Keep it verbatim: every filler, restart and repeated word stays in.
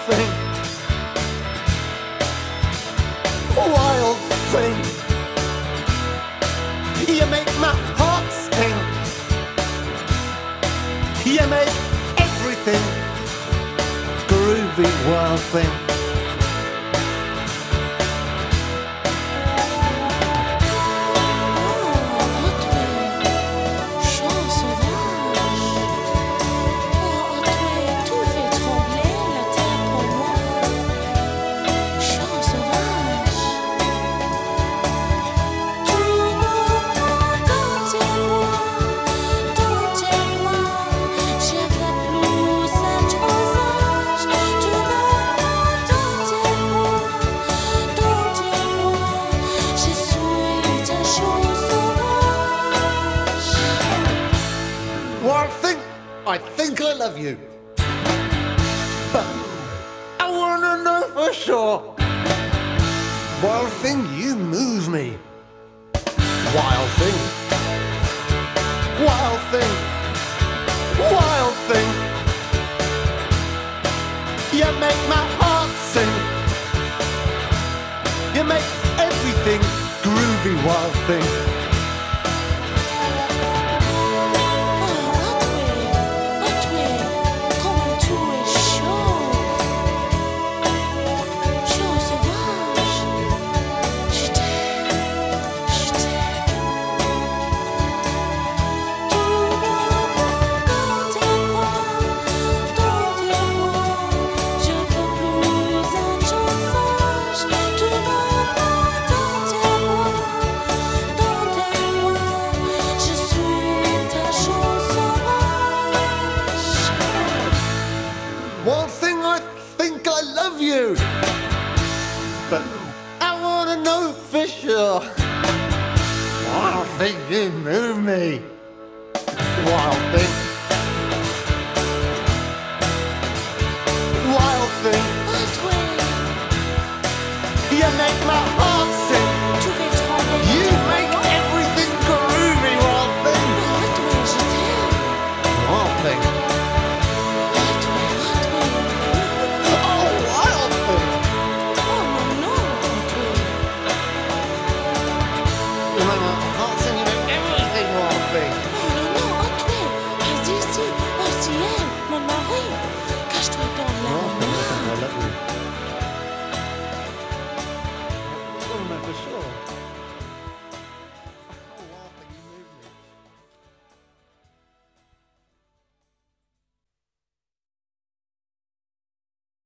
thing, wild thing. You make my heart sing. You make everything groovy, wild thing. I think I love you, but I wanna know for sure. Wild thing, you move me. Wild thing, wild thing, wild thing. You make my heart sing. You make everything groovy, wild thing. One thing, I think I love you, but I wanna know for sure. Wild thing, you move me. Wild thing, wild thing. You make my heart sing. You make everything groovy, wild thing. Wild thing.